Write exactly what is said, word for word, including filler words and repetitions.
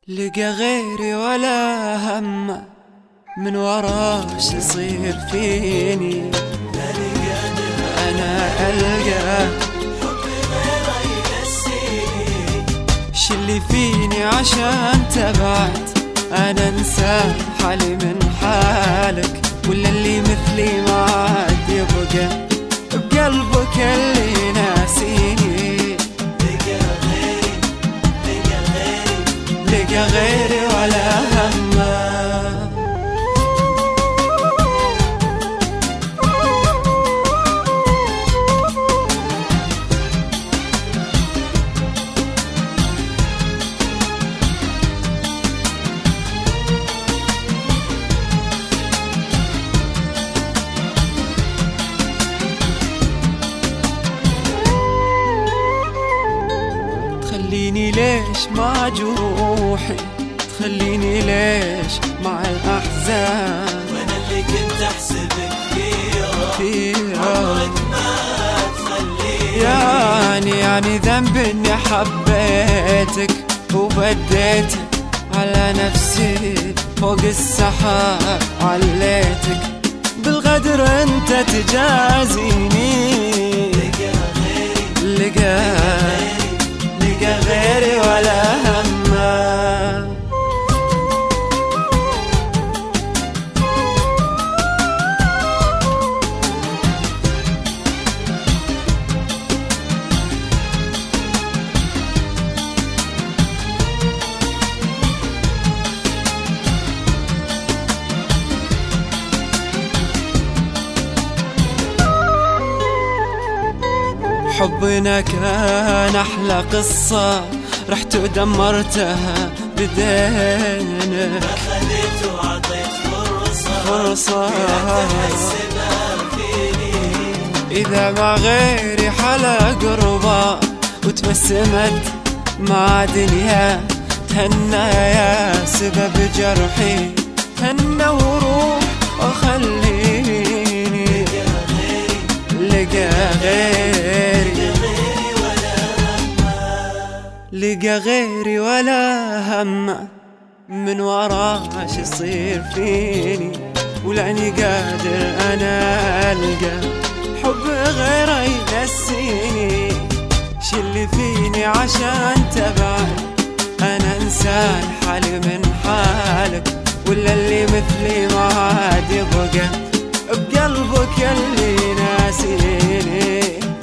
لقى غيري ولا همه من وراه ش يصير فيني. انا القى حب غيره ينسيني. ش اللي فيني عشان تبعت انا انسى حالي من حالك، ولا اللي مثلي ما عاد يبقى بقلبك اللي ناسيني. لقى غيري لقى غيري لقى غيري ولا همه. تخليني ليش مع جروحي، تخليني ليش مع الأحزان، وانا اللي كنت احسبك فيها فيها عمرك ما تخليني. يعني يعني ذنب اني حبيتك وبديتك على نفسي فوق السحاب، عليتك بالغدر انت تجازيني. لقى غيري لقى لقى غيري ولا همه. حبنا كان أحلى قصة، رحت ودمرتها بدينك. أخذت وعطيت فرصة فرصة ويا تحسبها فيني. إذا مع غيري حلا قربة وتبسمت مع دنيا، تهنى يا سبب جرحي، تهنى وروح وخليني. لقى غيري لقى غيري ولا همه من وراه ش يصير فيني، ولاني قادر انا القى حب غيره ينسيني. ش اللي فيني عشان تبعد انا انسان حالي من حالك، ولا اللي مثلي ما عاد يبقى بقلبك اللي ناسيني.